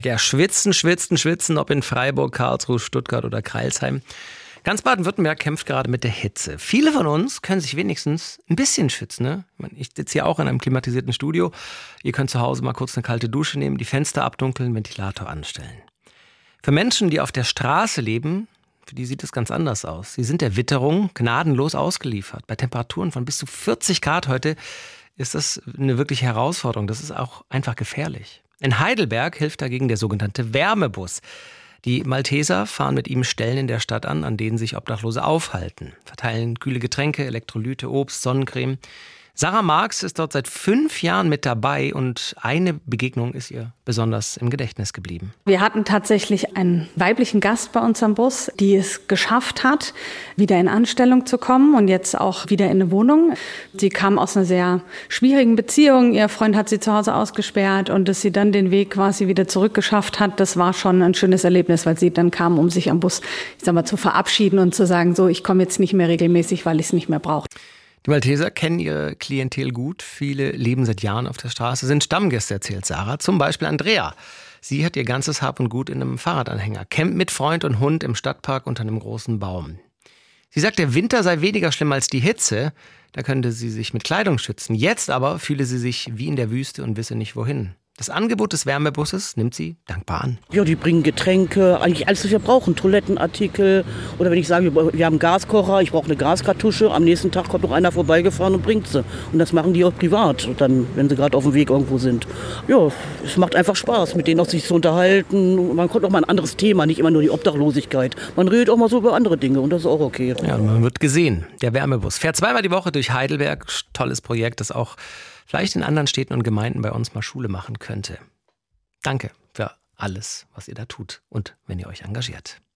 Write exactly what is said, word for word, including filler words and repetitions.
Ja, schwitzen, schwitzen, schwitzen, ob in Freiburg, Karlsruhe, Stuttgart oder Crailsheim. Ganz Baden-Württemberg kämpft gerade mit der Hitze. Viele von uns können sich wenigstens ein bisschen schützen. Ne? Ich sitze hier auch in einem klimatisierten Studio. Ihr könnt zu Hause mal kurz eine kalte Dusche nehmen, die Fenster abdunkeln, Ventilator anstellen. Für Menschen, die auf der Straße leben, für die sieht es ganz anders aus. Sie sind der Witterung gnadenlos ausgeliefert. Bei Temperaturen von bis zu vierzig Grad heute ist das eine wirkliche Herausforderung. Das ist auch einfach gefährlich. In Heidelberg hilft dagegen der sogenannte Wärmebus. Die Malteser fahren mit ihm Stellen in der Stadt an, an denen sich Obdachlose aufhalten, verteilen kühle Getränke, Elektrolyte, Obst, Sonnencreme. Sarah Marx ist dort seit fünf Jahren mit dabei und eine Begegnung ist ihr besonders im Gedächtnis geblieben. Wir hatten tatsächlich einen weiblichen Gast bei uns am Bus, die es geschafft hat, wieder in Anstellung zu kommen und jetzt auch wieder in eine Wohnung. Sie kam aus einer sehr schwierigen Beziehung. Ihr Freund hat sie zu Hause ausgesperrt und dass sie dann den Weg quasi wieder zurückgeschafft hat, das war schon ein schönes Erlebnis, weil sie dann kam, um sich am Bus, ich sag mal, zu verabschieden und zu sagen, so, ich komme jetzt nicht mehr regelmäßig, weil ich es nicht mehr brauche. Die Malteser kennen ihre Klientel gut. Viele leben seit Jahren auf der Straße, sind Stammgäste, erzählt Sarah. Zum Beispiel Andrea. Sie hat ihr ganzes Hab und Gut in einem Fahrradanhänger, campt mit Freund und Hund im Stadtpark unter einem großen Baum. Sie sagt, der Winter sei weniger schlimm als die Hitze. Da könnte sie sich mit Kleidung schützen. Jetzt aber fühle sie sich wie in der Wüste und wisse nicht wohin. Das Angebot des Wärmebusses nimmt sie dankbar an. Ja, die bringen Getränke, eigentlich alles, was wir brauchen. Toilettenartikel oder wenn ich sage, wir haben einen Gaskocher, ich brauche eine Gaskartusche. Am nächsten Tag kommt noch einer vorbeigefahren und bringt sie. Und das machen die auch privat, dann, wenn sie gerade auf dem Weg irgendwo sind. Ja, es macht einfach Spaß, mit denen auch sich zu unterhalten. Man kommt auch mal ein anderes Thema, nicht immer nur die Obdachlosigkeit. Man redet auch mal so über andere Dinge und das ist auch okay. Ja, man wird gesehen. Der Wärmebus fährt zweimal die Woche durch Heidelberg. Tolles Projekt, das auch vielleicht in anderen Städten und Gemeinden bei uns mal Schule machen könnte. Danke für alles, was ihr da tut und wenn ihr euch engagiert.